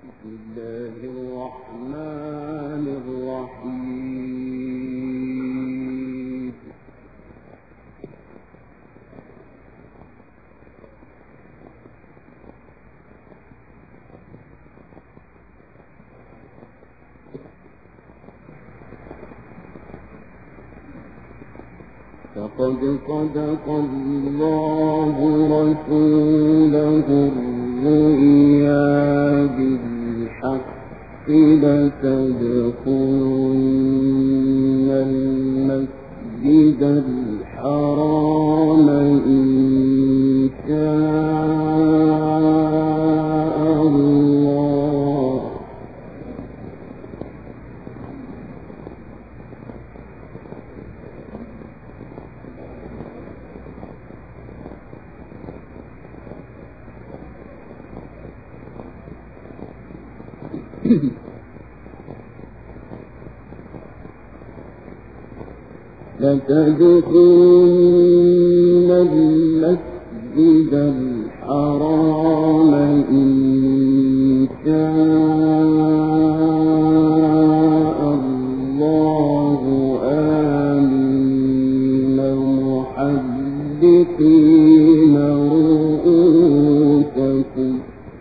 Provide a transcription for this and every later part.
بسم الله الرحمن الرحيم. فقد صدق الله رسوله الرؤيا بالحق لتدخلن المسجد الحرام إن شاء الله لتدخلن المسجد الحرام إن شاء الله آمنين محلقين رؤوسكم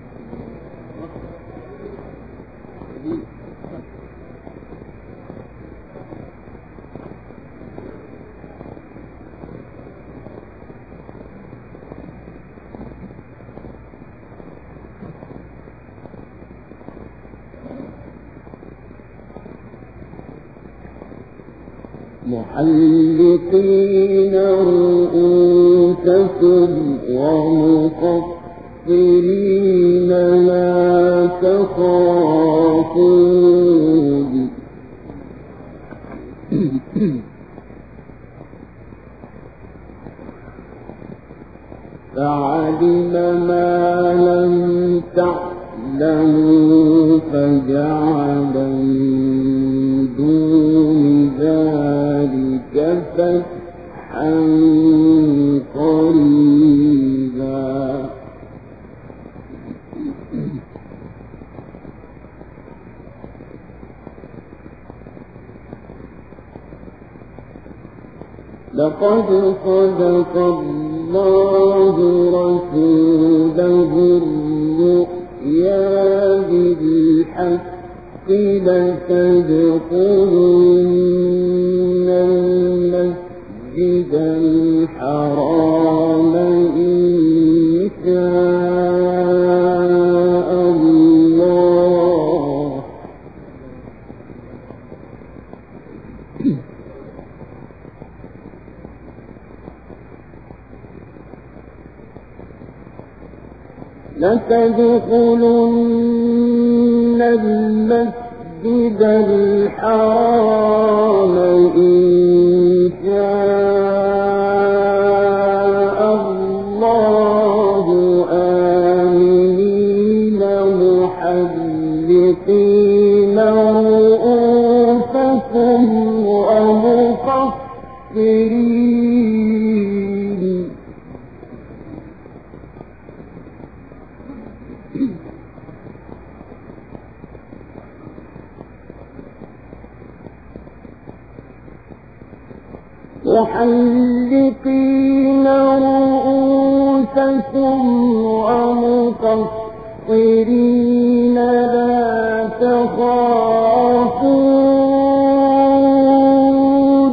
محلقين رؤوسكم ومقصرين لا تخافون فعلم ما لم تعلموا فجعل من دون ذلك فتحا قريبا لقد صدق الله رسوله الرؤيا بالحق لتدخلن المسجد الحرام إن شاء الله لتدخلن المسجد الحرام إن شاء الله آمنين محلقين رؤوسكم ومقصرين محلقين رؤوسكم ومقصرين لا تخافون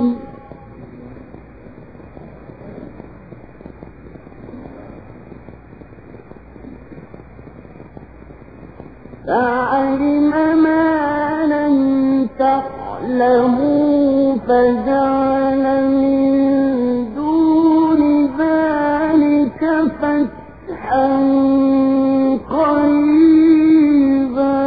فعلم ما لم تعلموا فجعل من دون ذلك فتحا قريبا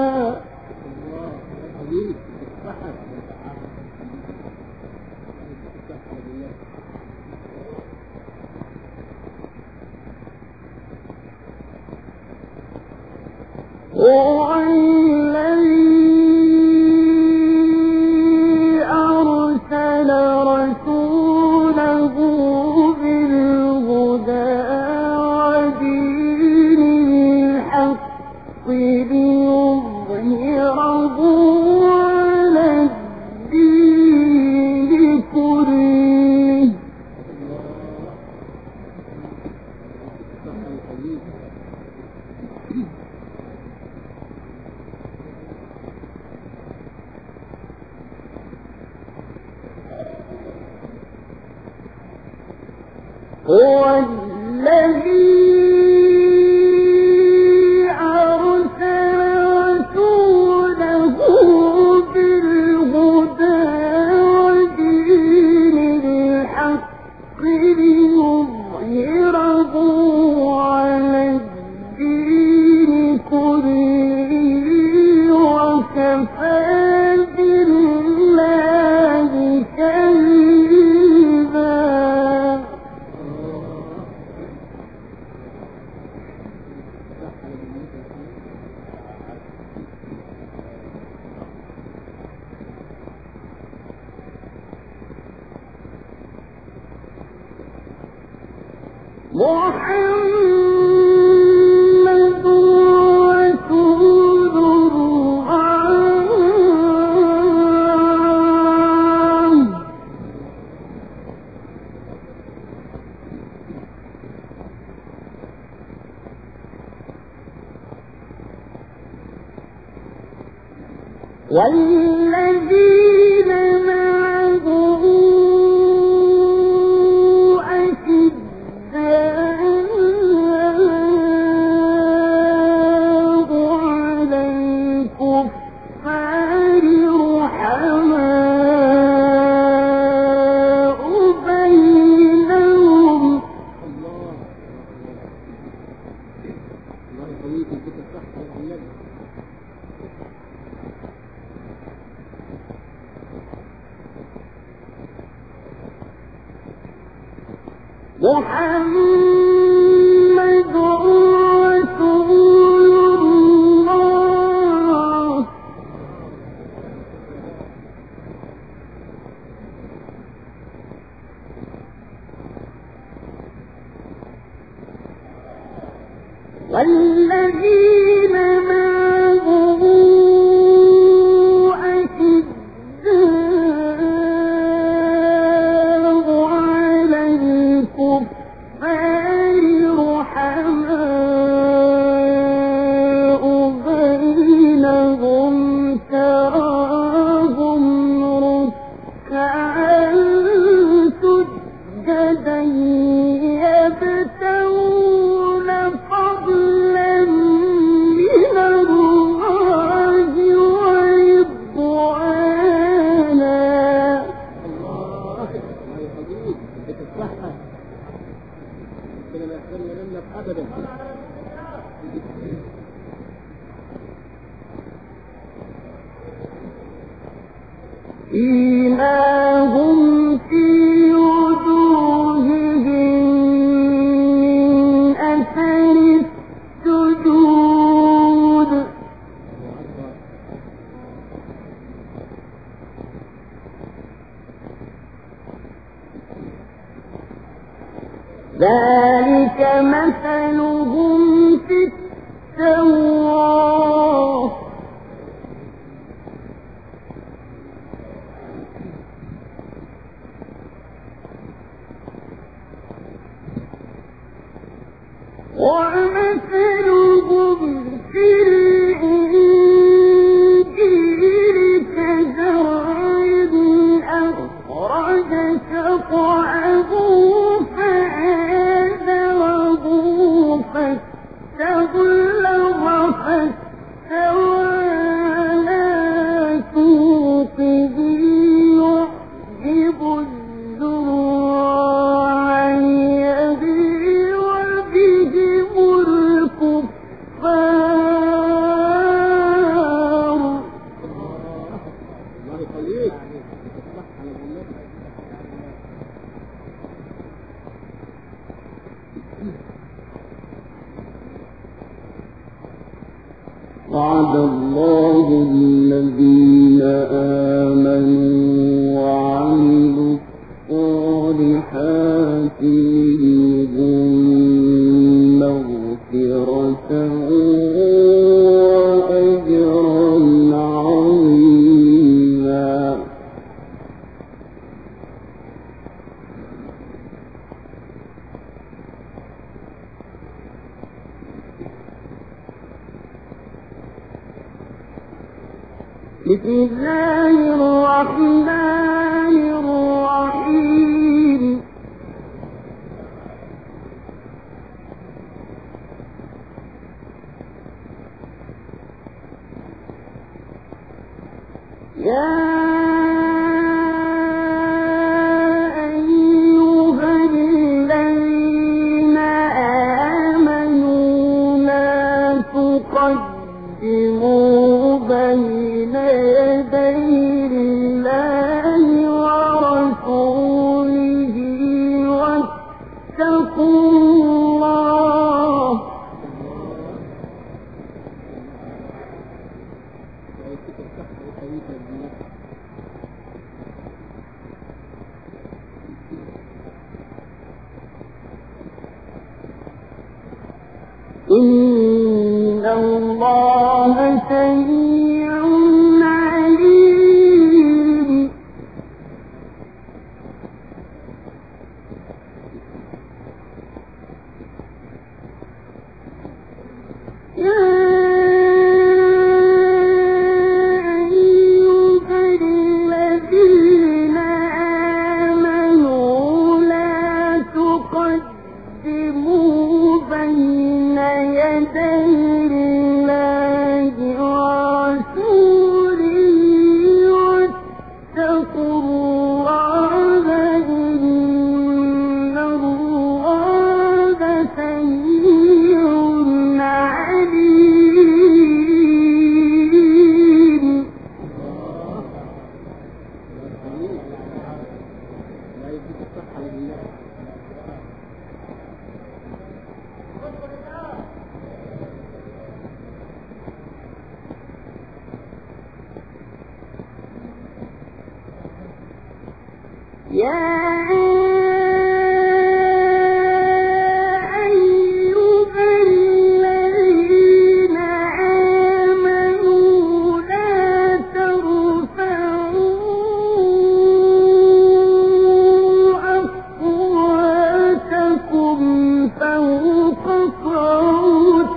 هو الذي أرسل رسوله بالهدى ودين الحق ليظهره هو الذي أرسل رسوله بالهدى ودين الحق ليظهره على الدين كله وكفى بالله شهيدا. محمد رسول الله والذين معه محمد رسول الله والذين معه يبتغون فضلا من الله ورضوانا. الله يحييك بتصحى كده ما يحرمنا منك ابدا. إيماهم في وجوههم من أثر السجود ذلك مثلهم في التوراة ومثلهم في الإنجيل كزرع أخرج شطأه فآزره فاستغلظ فاستوى على سوقه يعجب الزراع ليغيظ بهم الكفار. الله يخليك بتصحى على النبي. وعد الله الذين آمنوا وعملوا الصالحات منهم مغفرة وأجرا عظيما. بسم الله الرحمن الرحيم يا أيها الذين آمنوا لا تقدموا بين يدي الله ورسوله واتقوا الله إن الله سميع عليم يا أيها الذين آمنوا لا تقدموا بين يدي الله ورسوله واتقوا الله إن الله سميع عليم لا يديك الصحة لله. يا أيها الذين آمنوا لا ترفعوا أصواتكم فوق صوت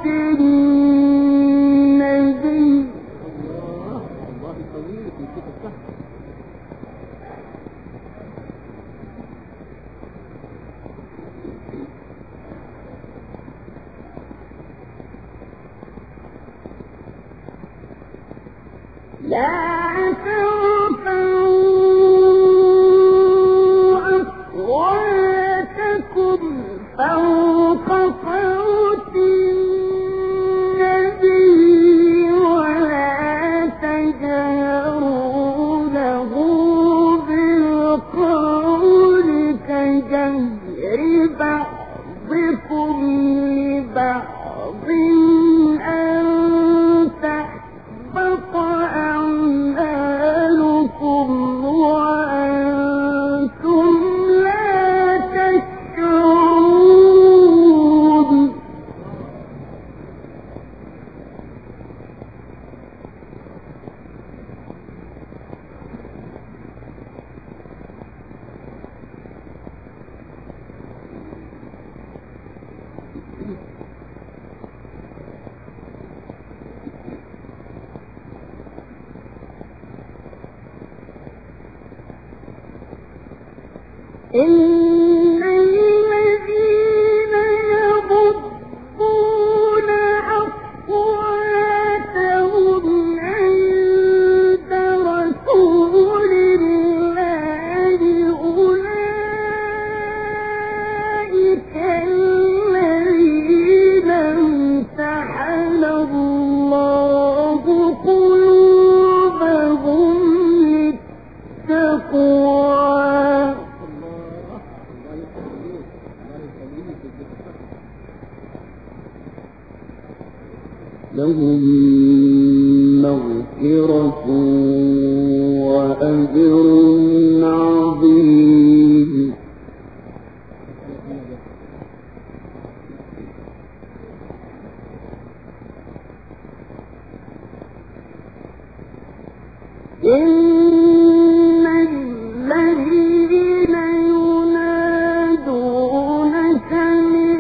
النبي الله يقويك ويديك الصحة. لا ترفعوا أصواتكم فوق صوت النبي ولا تجهروا له بالقول كجهر بعضكم لبعض أن تحبط أعمالكم وأنتم لا تشعرون إن الذين يغضون أصواتهم عند رسول الله أولئك الذين امتحن الله قلوبهم للتقوى لهم مغفرة وأجر عظيم إن الذين ينادونك من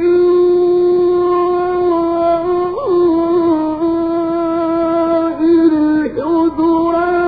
وراء الحجرات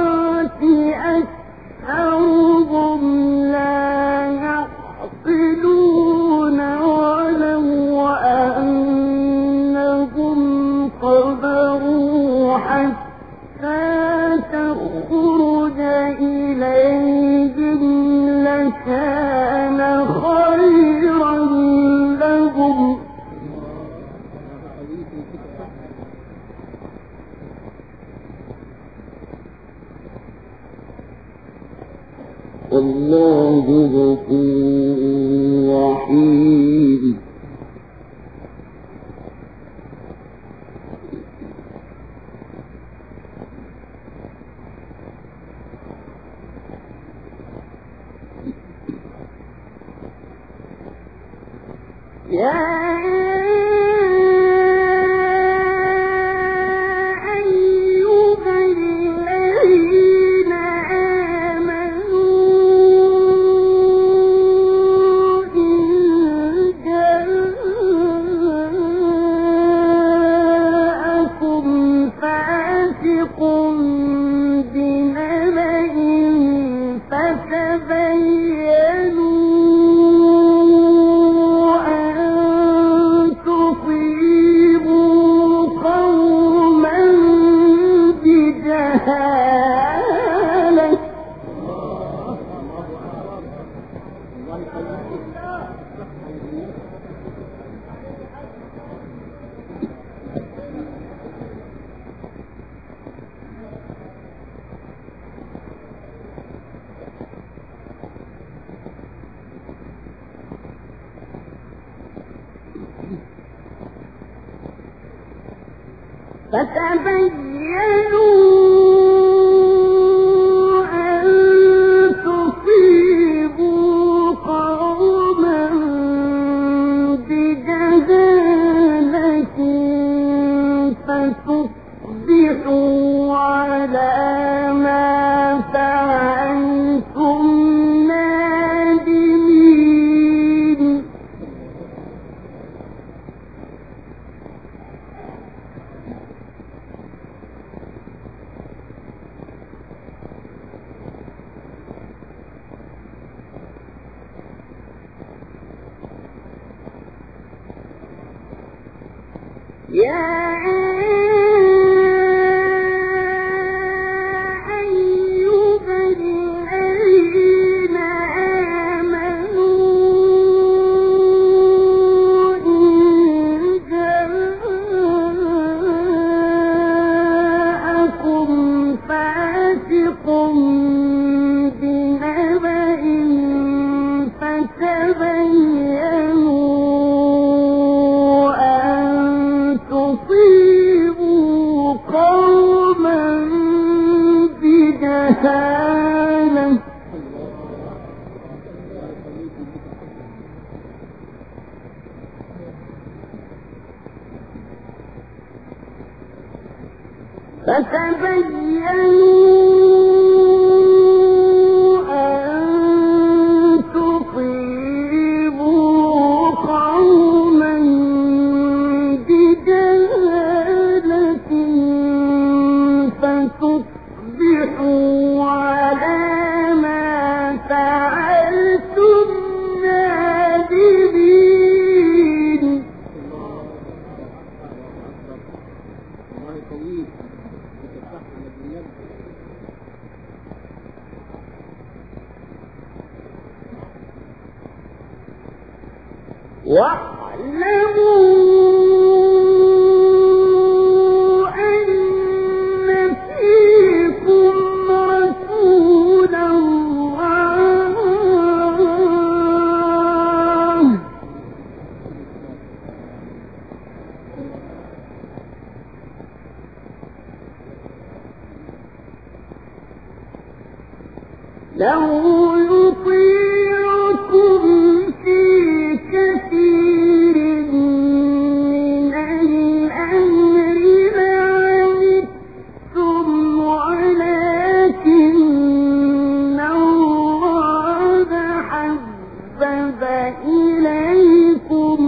غفور رحيم فتبينوا أن تصيبوا قوما بجهالة فتصبحوا على ما فعلتم نادمين يا أيها الذين آمنوا إن جاءكم فاسق بنبأ فتبينوا تصيبوا قوما بجهالة فتبينوا أن تصيبوا قوما بجهالة فتصبحوا على ما فعلتم نادمين الله طويل بتفتح النبي واعلموا أن فيكم رسول الله لو يطيعكم في كثير من الأمر لعنتم ولكن الله حبب إليكم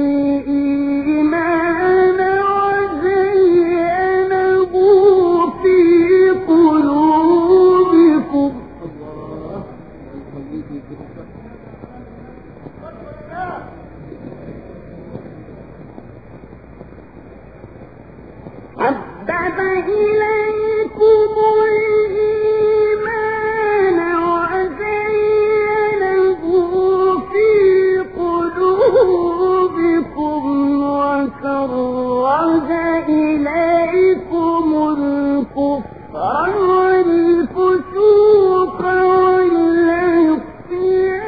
الإيمان وزينه في قلوبكم حبب إليكم الإيمان وزينه في قلوبكم وكره إليكم الكفر والفسوق والعصيان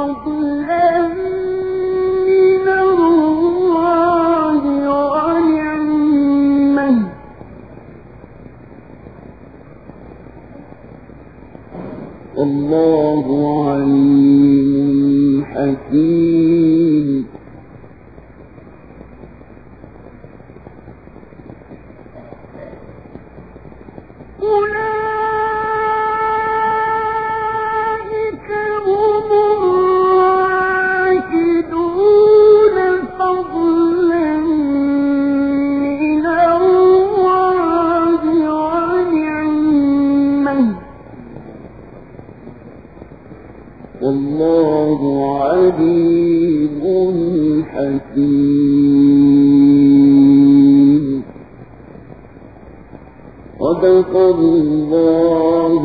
فضلا من الله ونعمة والله عليم حكيم. أولئك هم الراشدون فضلا من الله ونعمة والله عليم حكيم. صدق الله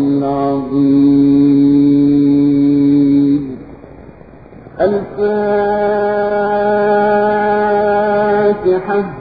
العظيم. الفاتحة.